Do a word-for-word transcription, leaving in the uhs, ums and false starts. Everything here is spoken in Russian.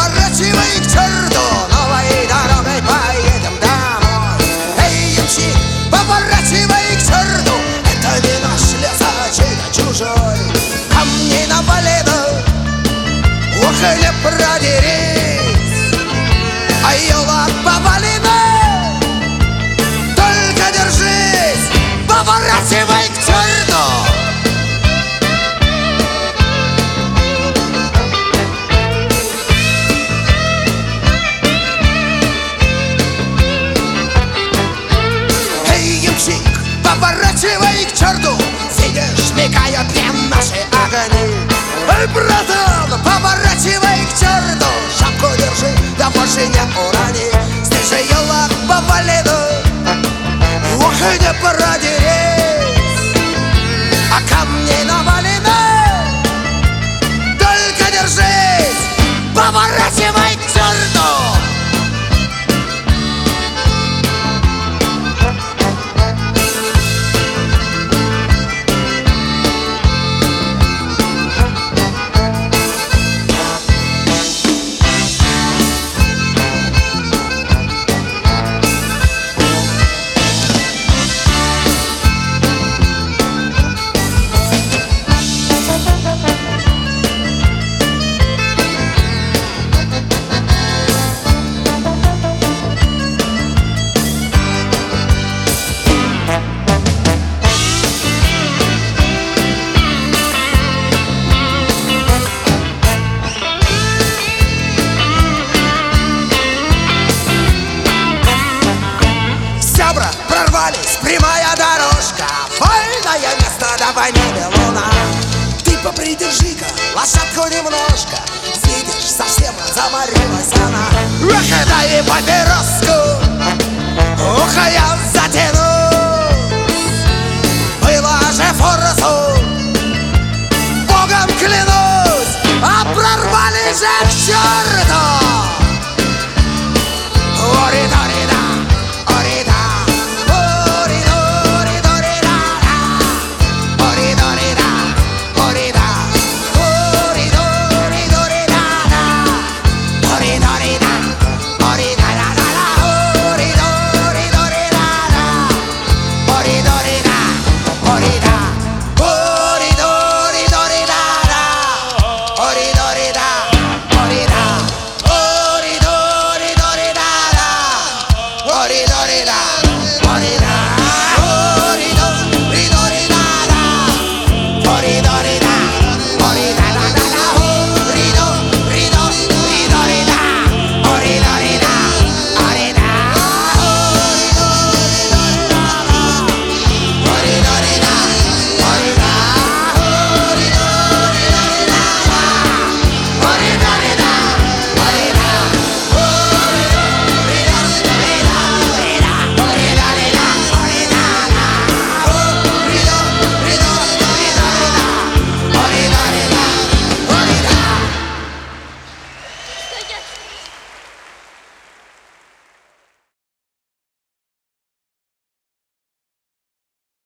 поворачивай к черту, новой дорогой поедем домой. Эй, ямщик, поворачивай к черту, это не наш лес, а чей-то чужой. Камней навалено, ох, и не продерись, а елок повалено, только держись, поворачивай к черту. Поворачивай к черту, видишь, мигают мне наши огни. Эй, братан, поворачивай к черту, шапку держи, да больше не урони. Здесь же елок повалено, ох, и не продерись, а камней навалено, только держись, поворачивай к черту. Прорвались, прямая дорожка, вольное место, давай небе луна. Ты попридержи-ка лошадку немножко, видишь, совсем заморилась она. Эх, дай папироску, ух, я затяну. Было же форсу, Богом клянусь, а прорвали же к черту. Ори-дори-да. Dori, dori,